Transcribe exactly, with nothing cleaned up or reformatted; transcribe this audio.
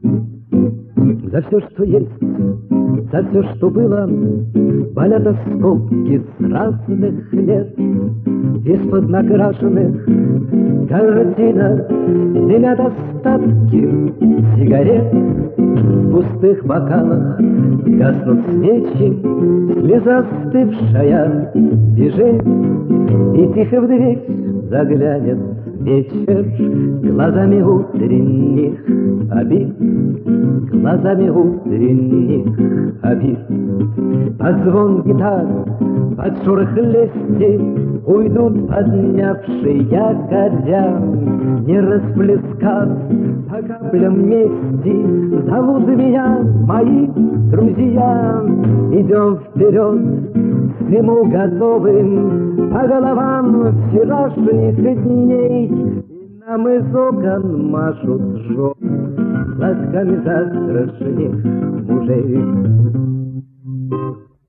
За все, что есть, за все, что было, болят осколки с разных лет. Из-под накрашенных картинок дымят остатки сигарет. В пустых бокалах гаснут свечи, слеза остывшая бежит. И тихо в дверь заглянет вечер глазами утренних обид, глазами утренних обид. Под звон гитар, под шорох лести уйдут поднявшие якоря, не расплескав по каплям мести. Зовут меня мои друзья, идем вперед, к всему готовым, по головам вчерашних дней. И нам из окон машут жен глазками завтрашних мужей.